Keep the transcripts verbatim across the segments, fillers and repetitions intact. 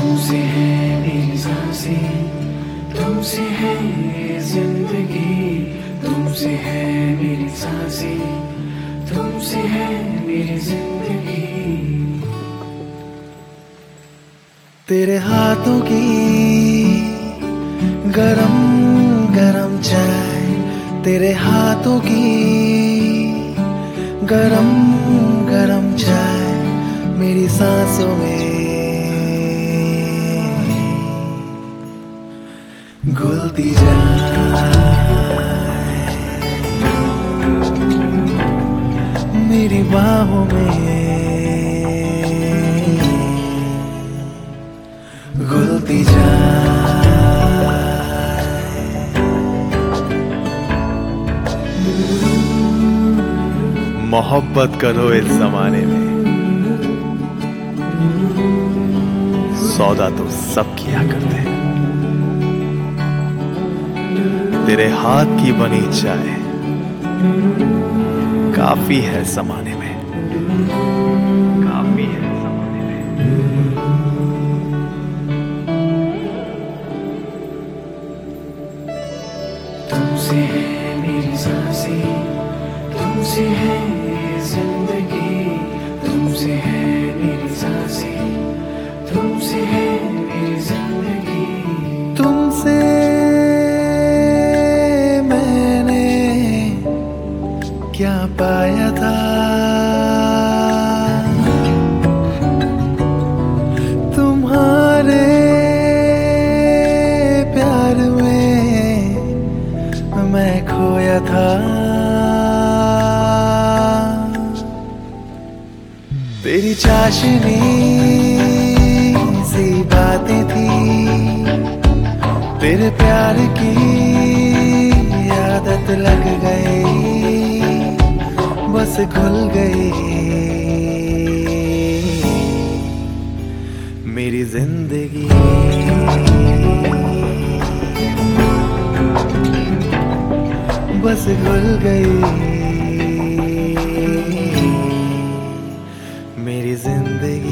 तुमसे है मेरी सांसें, तुमसे है जिंदगी, तुमसे है मेरी सांसें, तुमसे है मेरी जिंदगी। तेरे हाथों की गरम गरम चाय, तेरे हाथों की गरम गरम चाय मेरी सांसों में घुलती जाए, मेरी बाहों में घुलती जाए। मोहब्बत करो इस जमाने में, सौदा तो सब किया करते हैं। तेरे हाथ की बनी चाय काफी है जमाने में, काफी है जमाने में। तुमसे है मेरी सांसें, तुमसे है जिंदगी, तुमसे है मेरी सांसें, तुमसे है मेरी जिंदगी। तुमसे मैंने क्या पाया था, तुम्हारे प्यार में मैं खोया था। तेरी चाशनी सी बातें थी, तेरे प्यार की आदत लग गई, बस घुल गई मेरी जिंदगी। बस घुल गई मेरी जिंदगी।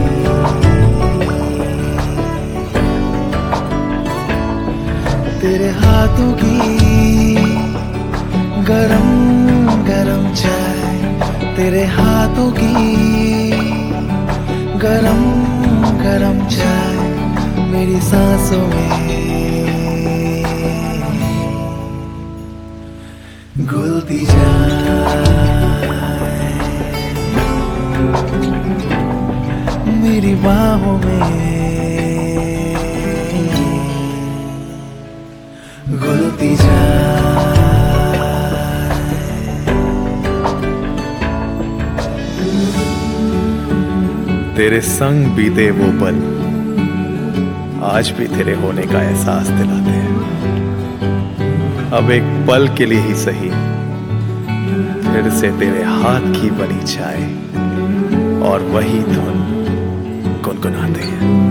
तेरे हाथों की गरम गरम चाय, तेरे हाथों की गरम गरम चाय मेरी सांसों में घुलती जाए, मेरी बाहों में घुलती जाए। तेरे संग बीते वो पल आज भी तेरे होने का एहसास दिलाते हैं। अब एक पल के लिए ही सही फिर से तेरे हाथ की बनी चाय और वही धुन गुनगुनाते हैं।